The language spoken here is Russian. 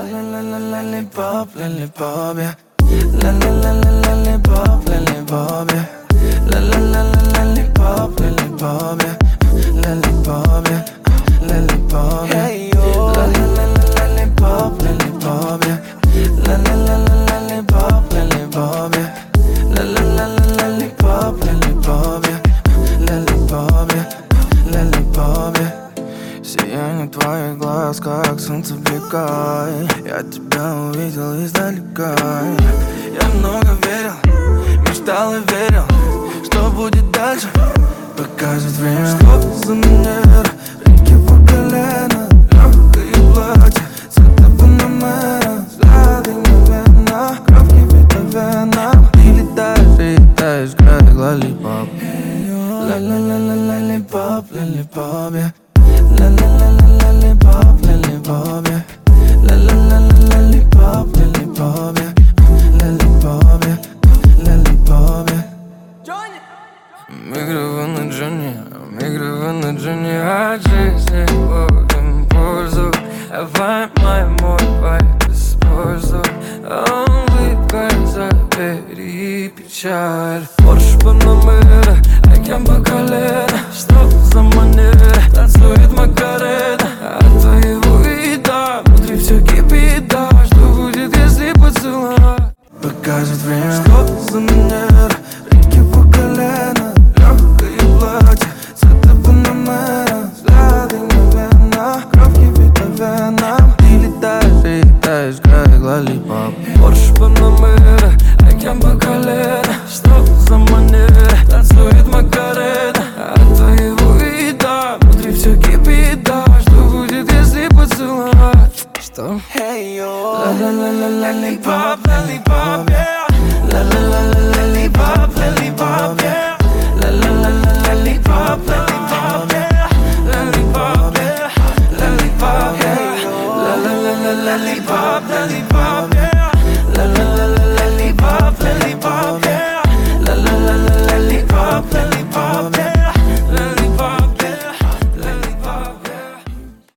Lollipop, lollipop, yeah. Lollipop, lollipop, yeah. Lollipop, lollipop, yeah. Lollipop, yeah. Lollipop, yeah. Hey yo. Lollipop, lollipop, yeah. Lollipop, lollipop, yeah. Lollipop, lollipop, yeah. Lollipop, yeah. Lollipop, yeah. Сияние твоих глаз, как солнце блика. Я тебя увидел издалека. Я много верил, мечтал и верил, что будет дальше, покажет время. Что за манера, реки по колено, легкое платье, цвета панамера, взгляды мгновенно, кровь кипит в венах. Ты летаешь, как лоллипоп. Lollipop, lollipop, yeah. Lollipop, lollipop, yeah. Lollipop, lollipop, yeah. Lollipop, yeah. Lollipop, yeah. Мигрированы Джонни, от жизни ловим пользу. Давай мой вайб используй. Улыбка забери печаль. Порш Панамера, океан по колено. Что за манера, танцует Макарена. От твоего вида внутри все кипит, да. Что будет, если поцеловать? Покажет время. Что за манера, реки по колено, легкое платье, цвета панамера, взгляды мгновенно, кровь кипит в венах. Ты летаешь, как лоллипоп. Порш Панамера, океан по колено. Что за манера, танцует Макарена. От твоего вида внутри все кипит, да. Что будет, если поцеловать? Что? Hey yo. Lollipop, lollipop, yeah. Lollipop, lollipop, yeah. Lollipop, lollipop, yeah. Lollipop, yeah. Lollipop, yeah. Lollipop, lollipop.